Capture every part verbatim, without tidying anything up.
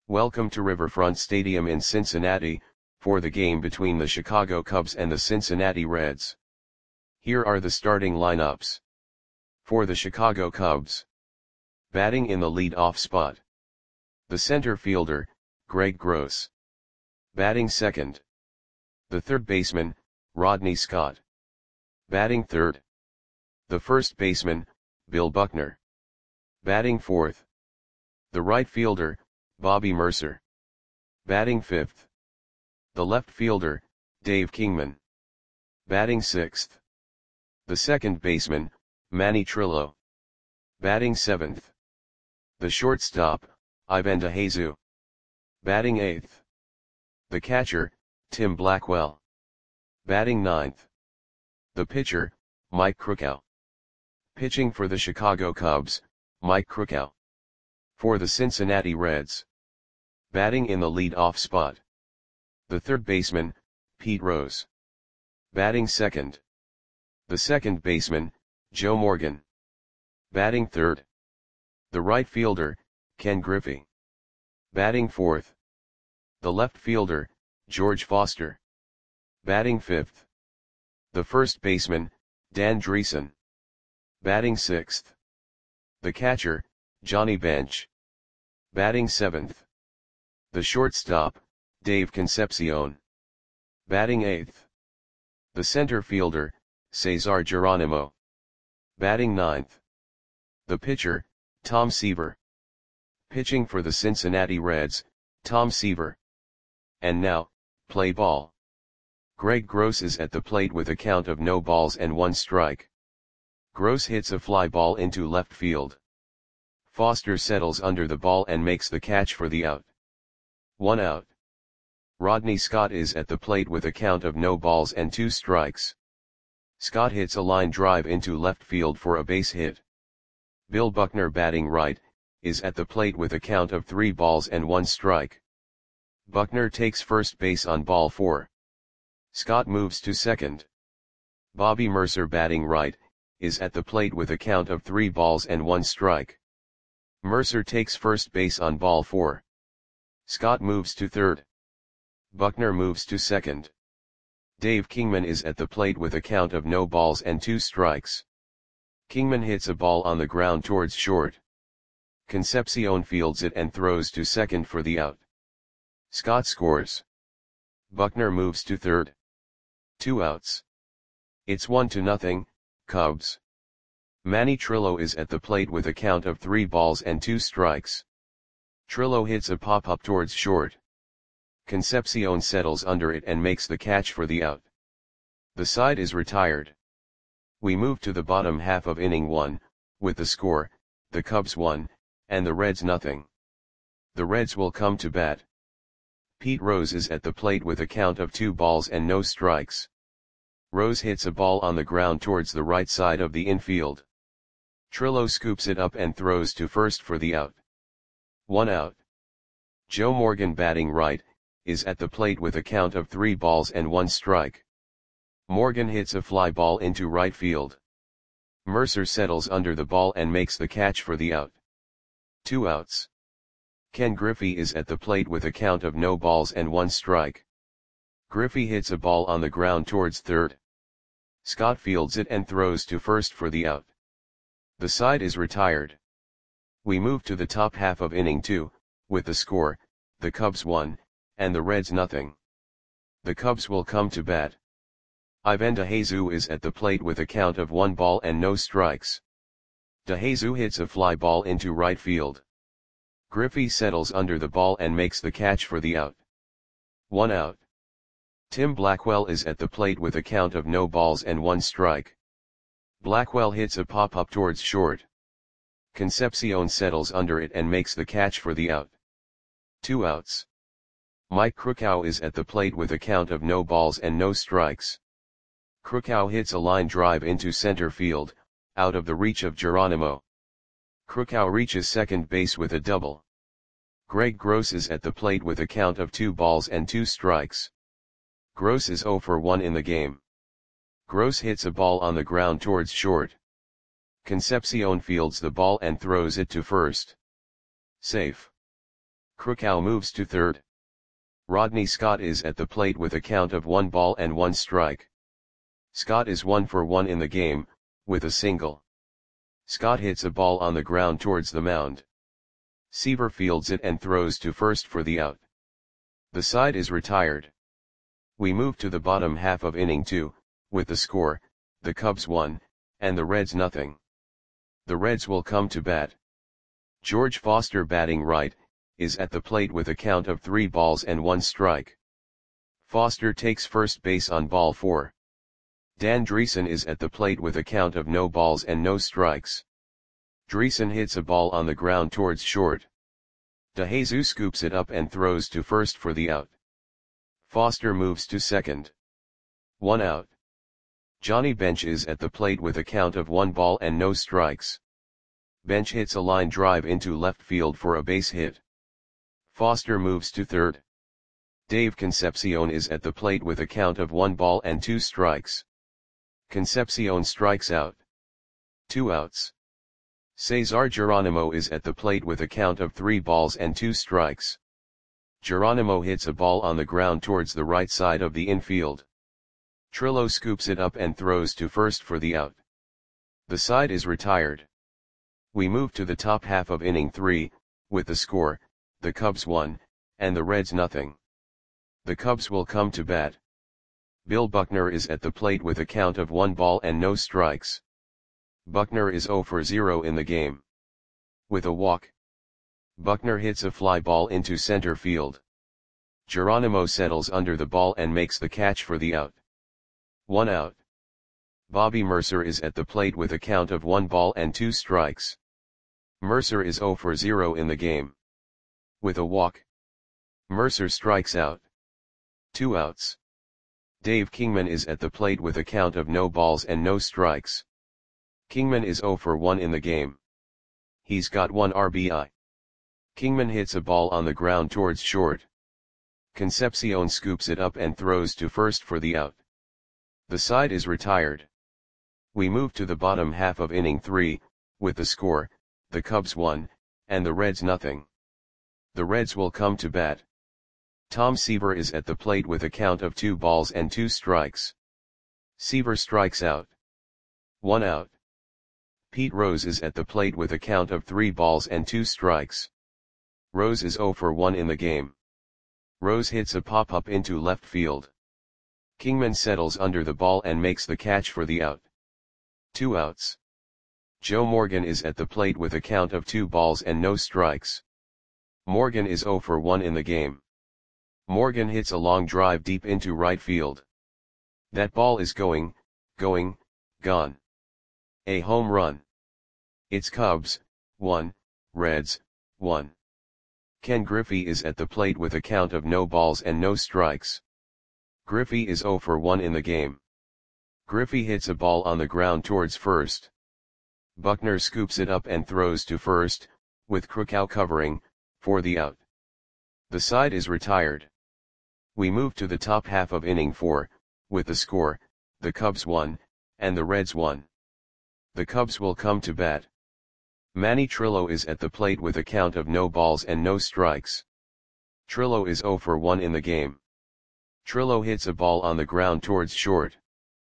Welcome to Riverfront Stadium in Cincinnati, for the game between the Chicago Cubs and the Cincinnati Reds. Here are the starting lineups. For the Chicago Cubs. Batting in the lead-off spot. The center fielder, Greg Gross. Batting second. The third baseman, Rodney Scott. Batting third. The first baseman, Bill Buckner. Batting fourth. The right fielder, Bobby Murcer. Batting fifth. The left fielder, Dave Kingman. Batting sixth. The second baseman, Manny Trillo. Batting seventh. The shortstop, Ivan DeJesus. Batting eighth. The catcher, Tim Blackwell. Batting ninth. The pitcher, Mike Krukow. Pitching for the Chicago Cubs, Mike Krukow. For the Cincinnati Reds. Batting in the lead-off spot. The third baseman, Pete Rose. Batting second. The second baseman, Joe Morgan. Batting third. The right fielder, Ken Griffey. Batting fourth. The left fielder, George Foster. Batting fifth. The first baseman, Dan Dreesen. Batting sixth. The catcher, Johnny Bench. Batting seventh. The shortstop, Dave Concepcion. Batting eighth. The center fielder, Cesar Geronimo. Batting ninth. The pitcher, Tom Seaver. Pitching for the Cincinnati Reds, Tom Seaver. And now, play ball. Greg Gross is at the plate with a count of no balls and one strike. Gross hits a fly ball into left field. Foster settles under the ball and makes the catch for the out. One out. Rodney Scott is at the plate with a count of no balls and two strikes. Scott hits a line drive into left field for a base hit. Bill Buckner, batting right, is at the plate with a count of three balls and one strike. Buckner takes first base on ball four. Scott moves to second. Bobby Murcer, batting right, is at the plate with a count of three balls and one strike. Murcer takes first base on ball four. Scott moves to third. Buckner moves to second. Dave Kingman is at the plate with a count of no balls and two strikes. Kingman hits a ball on the ground towards short. Concepcion fields it and throws to second for the out. Scott scores. Buckner moves to third. Two outs. It's one to nothing, Cubs. Manny Trillo is at the plate with a count of three balls and two strikes. Trillo hits a pop-up towards short. Concepcion settles under it and makes the catch for the out. The side is retired. We move to the bottom half of inning one, with the score, the Cubs one, and the Reds nothing. The Reds will come to bat. Pete Rose is at the plate with a count of two balls and no strikes. Rose hits a ball on the ground towards the right side of the infield. Trillo scoops it up and throws to first for the out. One out. Joe Morgan, batting right, is at the plate with a count of three balls and one strike. Morgan hits a fly ball into right field. Murcer settles under the ball and makes the catch for the out. Two outs. Ken Griffey is at the plate with a count of no balls and one strike. Griffey hits a ball on the ground towards third. Scott fields it and throws to first for the out. The side is retired. We move to the top half of inning two, with the score, the Cubs one, and the Reds nothing. The Cubs will come to bat. Ivan DeJesus is at the plate with a count of one ball and no strikes. DeJesus hits a fly ball into right field. Griffey settles under the ball and makes the catch for the out. One out. Tim Blackwell is at the plate with a count of no balls and one strike. Blackwell hits a pop-up towards short. Concepcion settles under it and makes the catch for the out. Two outs. Mike Krukow is at the plate with a count of no balls and no strikes. Krukow hits a line drive into center field, out of the reach of Geronimo. Krukow reaches second base with a double. Greg Gross is at the plate with a count of two balls and two strikes. Gross is zero for one in the game. Gross hits a ball on the ground towards short. Concepcion fields the ball and throws it to first. Safe. Krukau moves to third. Rodney Scott is at the plate with a count of one ball and one strike. Scott is one for one in the game, with a single. Scott hits a ball on the ground towards the mound. Seaver fields it and throws to first for the out. The side is retired. We move to the bottom half of inning two, with the score, the Cubs one, and the Reds nothing. The Reds will come to bat. George Foster, batting right, is at the plate with a count of three balls and one strike. Foster takes first base on ball four. Dan Dreesen is at the plate with a count of no balls and no strikes. Dreesen hits a ball on the ground towards short. DeJesus scoops it up and throws to first for the out. Foster moves to second. One out. Johnny Bench is at the plate with a count of one ball and no strikes. Bench hits a line drive into left field for a base hit. Foster moves to third. Dave Concepcion is at the plate with a count of one ball and two strikes. Concepcion strikes out. Two outs. Cesar Geronimo is at the plate with a count of three balls and two strikes. Geronimo hits a ball on the ground towards the right side of the infield. Trillo scoops it up and throws to first for the out. The side is retired. We move to the top half of inning three, with the score, the Cubs one, and the Reds nothing. The Cubs will come to bat. Bill Buckner is at the plate with a count of one ball and no strikes. Buckner is zero for zero in the game. With a walk, Buckner hits a fly ball into center field. Geronimo settles under the ball and makes the catch for the out. One out. Bobby Mercer is at the plate with a count of one ball and two strikes. Mercer is zero for zero in the game. With a walk, Mercer strikes out. Two outs. Dave Kingman is at the plate with a count of no balls and no strikes. Kingman is zero for one in the game. He's got one R B I. Kingman hits a ball on the ground towards short. Concepcion scoops it up and throws to first for the out. The side is retired. We move to the bottom half of inning three, with the score, the Cubs one, and the Reds nothing. The Reds will come to bat. Tom Seaver is at the plate with a count of two balls and two strikes. Seaver strikes out. One out. Pete Rose is at the plate with a count of three balls and two strikes. Rose is zero for one in the game. Rose hits a pop-up into left field. Kingman settles under the ball and makes the catch for the out. Two outs. Joe Morgan is at the plate with a count of two balls and no strikes. Morgan is zero for one in the game. Morgan hits a long drive deep into right field. That ball is going, going, gone. A home run. It's Cubs, one, Reds, one. Ken Griffey is at the plate with a count of no balls and no strikes. Griffey is zero for one in the game. Griffey hits a ball on the ground towards first. Buckner scoops it up and throws to first, with Krukau covering, for the out. The side is retired. We move to the top half of inning four, with the score, the Cubs one, and the Reds one. The Cubs will come to bat. Manny Trillo is at the plate with a count of no balls and no strikes. Trillo is zero for one in the game. Trillo hits a ball on the ground towards short.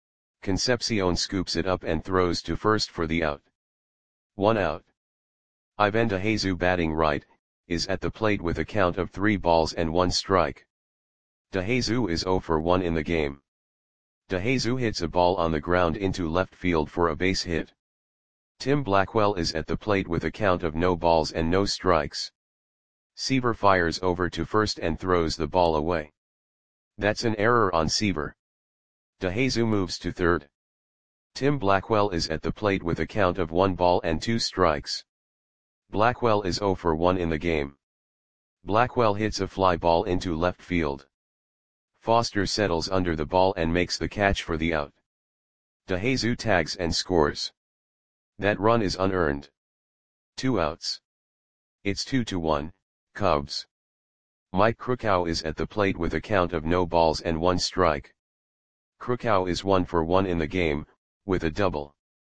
Concepcion scoops it up and throws to first for the out. One out. Ivan DeJesus, batting right, is at the plate with a count of three balls and one strike. DeJesus is zero for one in the game. DeJesus hits a ball on the ground into left field for a base hit. Tim Blackwell is at the plate with a count of no balls and no strikes. Seaver fires over to first and throws the ball away. That's an error on Seaver. DeJesus moves to third. Tim Blackwell is at the plate with a count of one ball and two strikes. Blackwell is zero for one in the game. Blackwell hits a fly ball into left field. Foster settles under the ball and makes the catch for the out. DeJesus tags and scores. That run is unearned. Two outs. It's two to one, Cubs. Mike Krukau is at the plate with a count of no balls and one strike. Krukau is one for one in the game, with a double.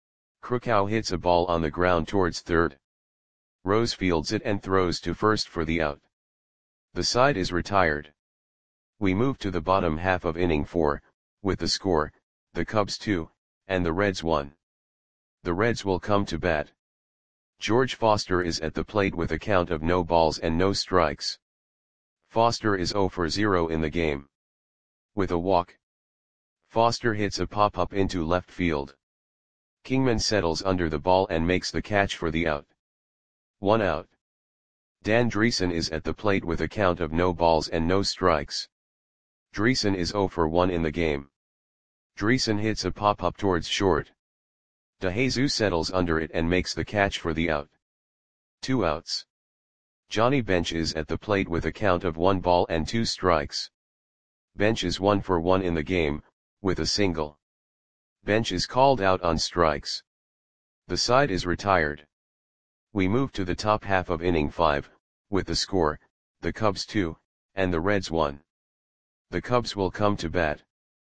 Krukau hits a ball on the ground towards third. Rose fields it and throws to first for the out. The side is retired. We move to the bottom half of inning four, with the score, the Cubs two, and the Reds one. The Reds will come to bat. George Foster is at the plate with a count of no balls and no strikes. Foster is zero for zero in the game. With a walk, Foster hits a pop-up into left field. Kingman settles under the ball and makes the catch for the out. One out. Dan Dreesen is at the plate with a count of no balls and no strikes. Dreesen is zero for one in the game. Dreesen hits a pop-up towards short. DeJesus settles under it and makes the catch for the out. Two outs. Johnny Bench is at the plate with a count of one ball and two strikes. Bench is one for one in the game, with a single. Bench is called out on strikes. The side is retired. We move to the top half of inning five, with the score, the Cubs two, and the Reds one. The Cubs will come to bat.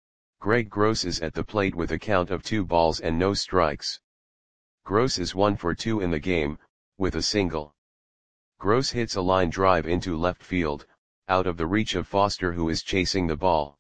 Greg Gross is at the plate with a count of two balls and no strikes. Gross is one for two in the game, with a single. Gross hits a line drive into left field, out of the reach of Foster, who is chasing the ball.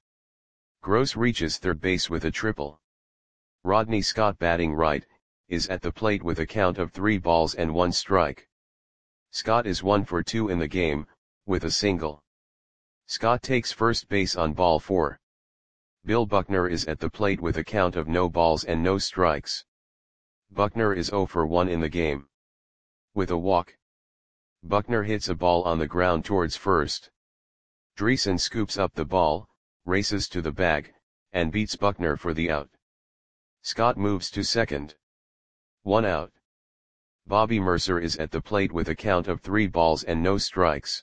Gross reaches third base with a triple. Rodney Scott, batting right, is at the plate with a count of three balls and one strike. Scott is one for two in the game, with a single. Scott takes first base on ball four. Bill Buckner is at the plate with a count of no balls and no strikes. Buckner is zero for one in the game. With a walk, Buckner hits a ball on the ground towards first. Dreesen scoops up the ball, races to the bag, and beats Buckner for the out. Scott moves to second. One out. Bobby Mercer is at the plate with a count of three balls and no strikes.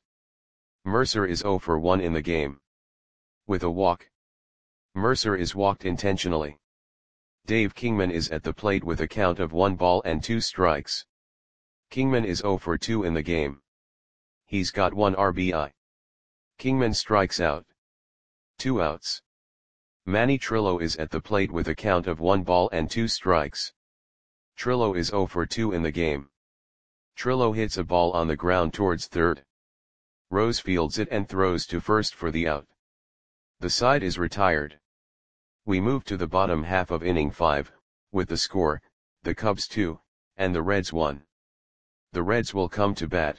Mercer is zero for one in the game. With a walk, Mercer is walked intentionally. Dave Kingman is at the plate with a count of one ball and two strikes. Kingman is zero for two in the game. He's got one R B I. Kingman strikes out. Two outs. Manny Trillo is at the plate with a count of one ball and two strikes. Trillo is zero for two in the game. Trillo hits a ball on the ground towards third. Rose fields it and throws to first for the out. The side is retired. We move to the bottom half of inning five, with the score, the Cubs two, and the Reds one. The Reds will come to bat.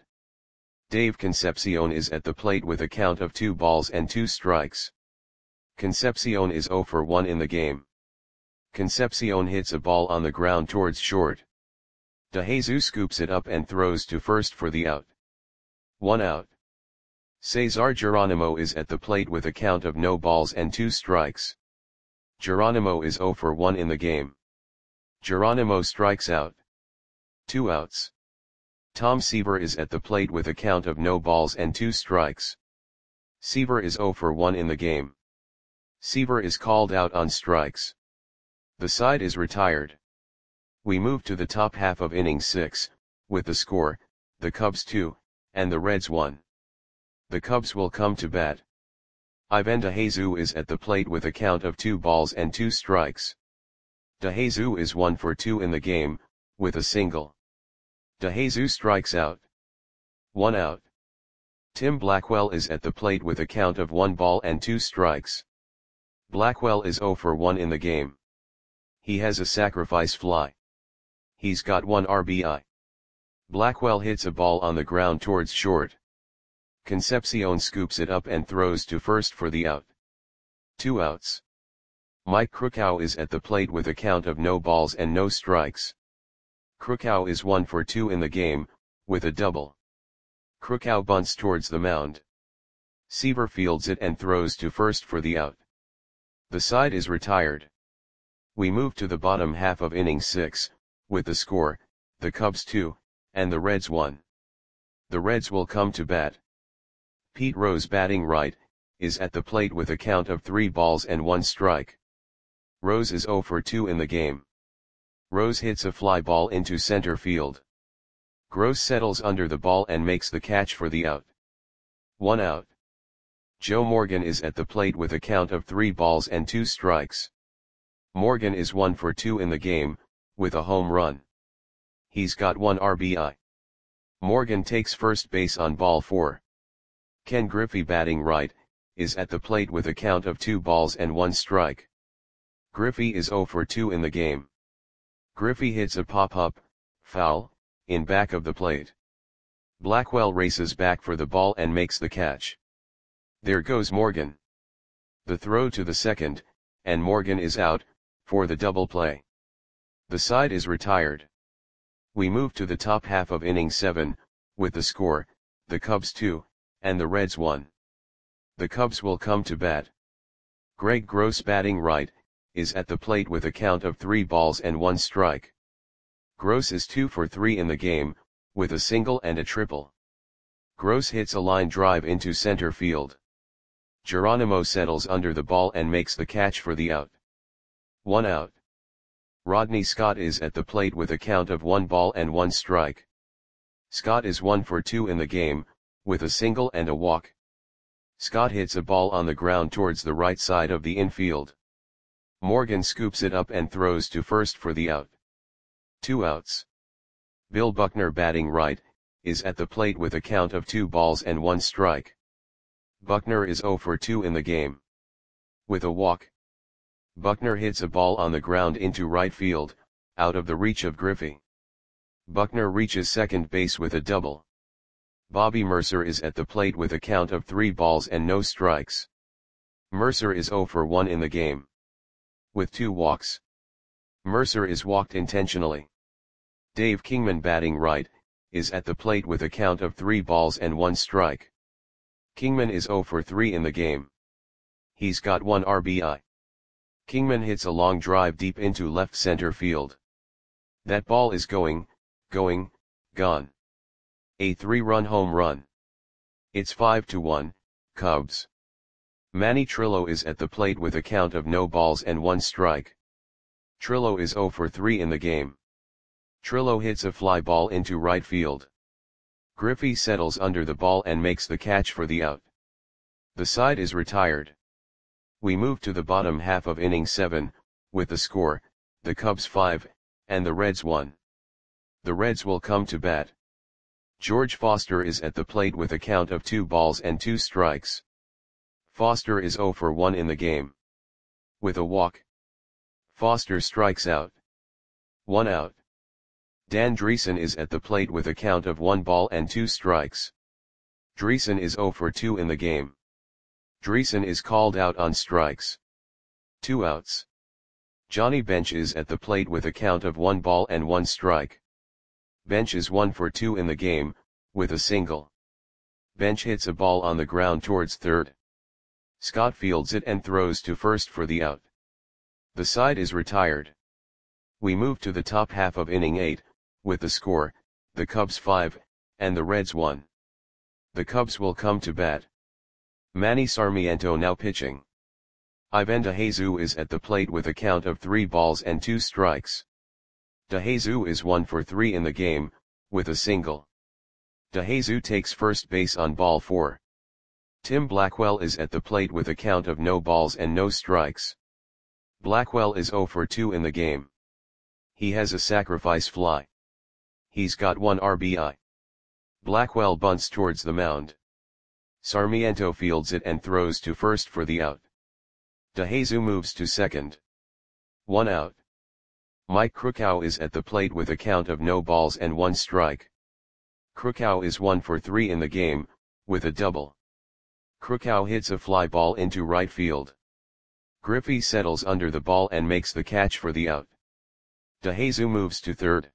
Dave Concepcion is at the plate with a count of two balls and two strikes. Concepcion is zero for one in the game. Concepcion hits a ball on the ground towards short. DeJesus scoops it up and throws to first for the out. One out. Cesar Geronimo is at the plate with a count of no balls and two strikes. Geronimo is zero for one in the game. Geronimo strikes out. Two outs. Tom Seaver is at the plate with a count of no balls and two strikes. Seaver is zero for one in the game. Seaver is called out on strikes. The side is retired. We move to the top half of inning six, with the score, the Cubs two, and the Reds one. The Cubs will come to bat. Ivan DeJesus is at the plate with a count of two balls and two strikes. DeJesus is one for two in the game, with a single. DeJesus strikes out. One out. Tim Blackwell is at the plate with a count of one ball and two strikes. Blackwell is zero for one in the game. He has a sacrifice fly. He's got one R B I. Blackwell hits a ball on the ground towards short. Concepcion scoops it up and throws to first for the out. Two outs. Mike Krukow is at the plate with a count of no balls and no strikes. Krukow is one for two in the game, with a double. Krukow bunts towards the mound. Seaver fields it and throws to first for the out. The side is retired. We move to the bottom half of inning six, with the score, the Cubs two, and the Reds one. The Reds will come to bat. Pete Rose, batting right, is at the plate with a count of three balls and one strike. Rose is zero for two in the game. Rose hits a fly ball into center field. Gross settles under the ball and makes the catch for the out. One out. Joe Morgan is at the plate with a count of three balls and two strikes. Morgan is one for two in the game, with a home run. He's got one R B I. Morgan takes first base on ball four. Ken Griffey batting right, is at the plate with a count of two balls and one strike. Griffey is oh for two in the game. Griffey hits a pop-up, foul, in back of the plate. Blackwell races back for the ball and makes the catch. There goes Morgan. The throw to the second, and Morgan is out, for the double play. The side is retired. We move to the top half of inning seven, with the score, the Cubs two, and the Reds one. The Cubs will come to bat. Greg Gross batting right, is at the plate with a count of three balls and one strike. Gross is two for three in the game, with a single and a triple. Gross hits a line drive into center field. Geronimo settles under the ball and makes the catch for the out. One out. Rodney Scott is at the plate with a count of one ball and one strike. Scott is one for two in the game, with a single and a walk. Scott hits a ball on the ground towards the right side of the infield. Morgan scoops it up and throws to first for the out. Two outs. Bill Buckner batting right, is at the plate with a count of two balls and one strike. Buckner is oh for two in the game. With a walk. Buckner hits a ball on the ground into right field, out of the reach of Griffey. Buckner reaches second base with a double. Bobby Mercer is at the plate with a count of three balls and no strikes. Mercer is oh for one in the game. With two walks. Mercer is walked intentionally. Dave Kingman batting right, is at the plate with a count of three balls and one strike. Kingman is oh for three in the game. He's got one R B I. Kingman hits a long drive deep into left center field. That ball is going, going, gone. A three-run home run. It's five to one, Cubs. Manny Trillo is at the plate with a count of no balls and one strike. Trillo is oh for three in the game. Trillo hits a fly ball into right field. Griffey settles under the ball and makes the catch for the out. The side is retired. We move to the bottom half of inning seven, with the score, the Cubs five, and the Reds one. The Reds will come to bat. George Foster is at the plate with a count of two balls and two strikes. Foster is oh for one in the game. With a walk. Foster strikes out. One out. Dan Dreesen is at the plate with a count of one ball and two strikes. Dreesen is oh for two in the game. Dreesen is called out on strikes. Two outs. Johnny Bench is at the plate with a count of one ball and one strike. Bench is one for two in the game, with a single. Bench hits a ball on the ground towards third. Scott fields it and throws to first for the out. The side is retired. We move to the top half of inning eight, with the score, the Cubs five, and the Reds one. The Cubs will come to bat. Manny Sarmiento now pitching. Ivan DeJesus is at the plate with a count of three balls and two strikes. DeJesus is one for three in the game, with a single. DeJesus takes first base on ball four. Tim Blackwell is at the plate with a count of no balls and no strikes. Blackwell is oh for two in the game. He has a sacrifice fly. He's got one R B I. Blackwell bunts towards the mound. Sarmiento fields it and throws to first for the out. DeJesus moves to second. One out. Mike Krukow is at the plate with a count of no balls and one strike. Krukow is one for three in the game, with a double. Krukow hits a fly ball into right field. Griffey settles under the ball and makes the catch for the out. DeJesus moves to third.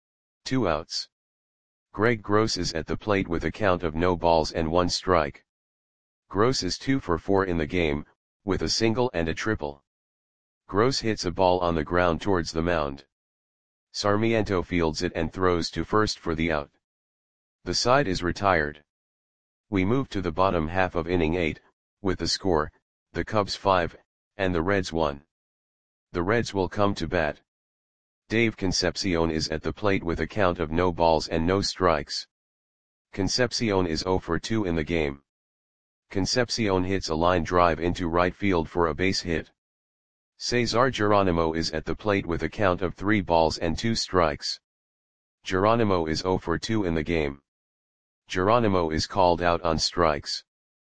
Two outs. Greg Gross is at the plate with a count of no balls and one strike. Gross is two for four in the game, with a single and a triple. Gross hits a ball on the ground towards the mound. Sarmiento fields it and throws to first for the out. The side is retired. We move to the bottom half of inning eight, with the score, the Cubs five, and the Reds one. The Reds will come to bat. Dave Concepcion is at the plate with a count of no balls and no strikes. Concepcion is oh for two in the game. Concepcion hits a line drive into right field for a base hit. Cesar Geronimo is at the plate with a count of three balls and two strikes. Geronimo is oh for two in the game. Geronimo is called out on strikes.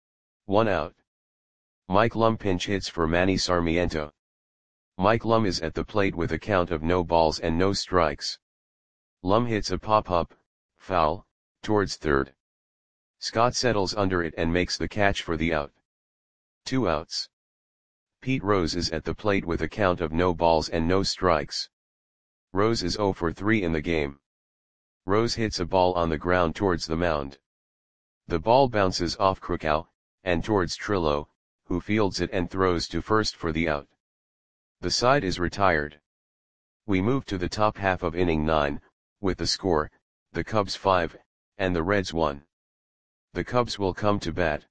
One out. Mike Lum pinch hits for Manny Sarmiento. Mike Lum is at the plate with a count of no balls and no strikes. Lum hits a pop-up, foul, towards third. Scott settles under it and makes the catch for the out. Two outs. Pete Rose is at the plate with a count of no balls and no strikes. Rose is oh for three in the game. Rose hits a ball on the ground towards the mound. The ball bounces off Krakow, and towards Trillo, who fields it and throws to first for the out. The side is retired. We move to the top half of inning nine, with the score, the Cubs five, and the Reds one. The Cubs will come to bat.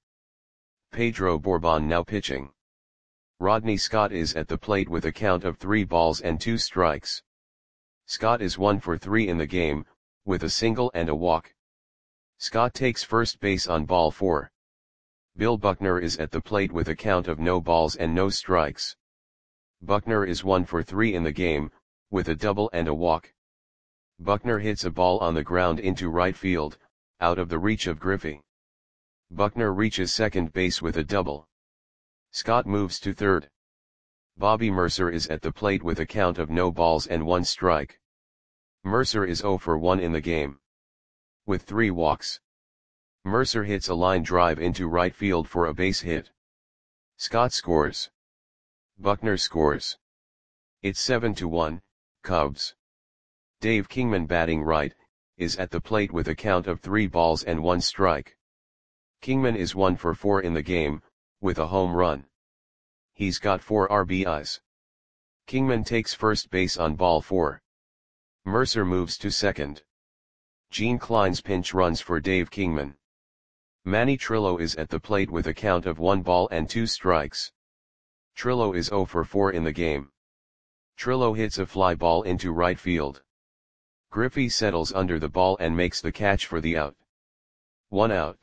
Pedro Bourbon now pitching. Rodney Scott is at the plate with a count of three balls and two strikes. Scott is one for three in the game, with a single and a walk. Scott takes first base on ball four. Bill Buckner is at the plate with a count of no balls and no strikes. Buckner is one for three in the game, with a double and a walk. Buckner hits a ball on the ground into right field, out of the reach of Griffey. Buckner reaches second base with a double. Scott moves to third. Bobby Mercer is at the plate with a count of no balls and one strike. Mercer is oh for one in the game, with three walks. Mercer hits a line drive into right field for a base hit. Scott scores. Buckner scores. It's seven to one, Cubs. Dave Kingman, batting right, is at the plate with a count of three balls and one strike. Kingman is one for four in the game, with a home run. He's got four R B Is. Kingman takes first base on ball four. Mercer moves to second. Gene Klein's pinch runs for Dave Kingman. Manny Trillo is at the plate with a count of one ball and two strikes. Trillo is oh for four in the game. Trillo hits a fly ball into right field. Griffey settles under the ball and makes the catch for the out. One out.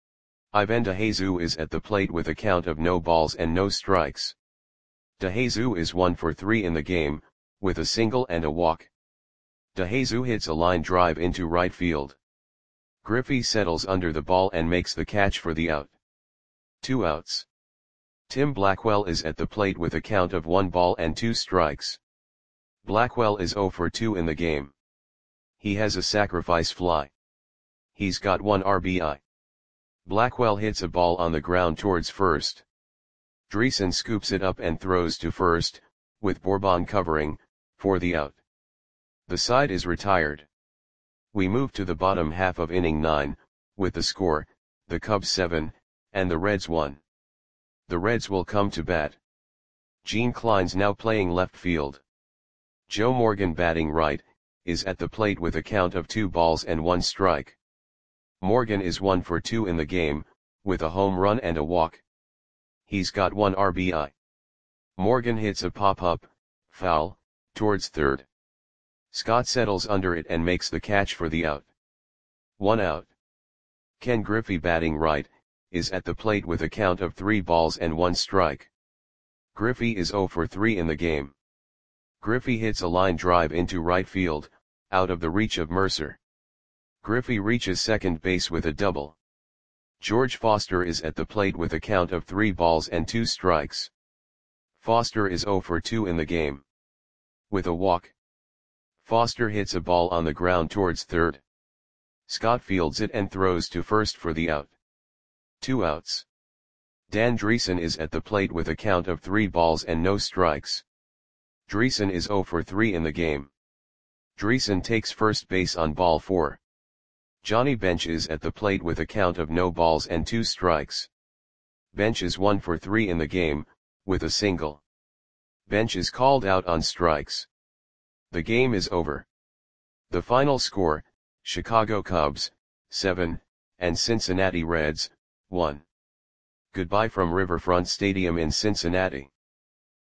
Ivan DeJesus is at the plate with a count of no balls and no strikes. DeJesus is one for three in the game, with a single and a walk. DeJesus hits a line drive into right field. Griffey settles under the ball and makes the catch for the out. Two outs. Tim Blackwell is at the plate with a count of one ball and two strikes. Blackwell is oh for two in the game. He has a sacrifice fly. He's got one R B I. Blackwell hits a ball on the ground towards first. Dreesen scoops it up and throws to first, with Bourbon covering, for the out. The side is retired. We move to the bottom half of inning nine, with the score, the Cubs seven, and the Reds one. The Reds will come to bat. Gene Klein's now playing left field. Joe Morgan, batting right, is at the plate with a count of two balls and one strike. Morgan is one for two in the game, with a home run and a walk. He's got one R B I. Morgan hits a pop-up, foul, towards third. Scott settles under it and makes the catch for the out. One out. Ken Griffey, batting right, is at the plate with a count of three balls and one strike. Griffey is oh for three in the game. Griffey hits a line drive into right field, out of the reach of Mercer. Griffey reaches second base with a double. George Foster is at the plate with a count of three balls and two strikes. Foster is oh for two in the game, with a walk. Foster hits a ball on the ground towards third. Scott fields it and throws to first for the out. Two outs. Dan Dreesen is at the plate with a count of three balls and no strikes. Dreesen is oh for three in the game. Dreesen takes first base on ball four. Johnny Bench is at the plate with a count of no balls and two strikes. Bench is one for three in the game, with a single. Bench is called out on strikes. The game is over. The final score, Chicago Cubs, seven, and Cincinnati Reds, one. Goodbye from Riverfront Stadium in Cincinnati.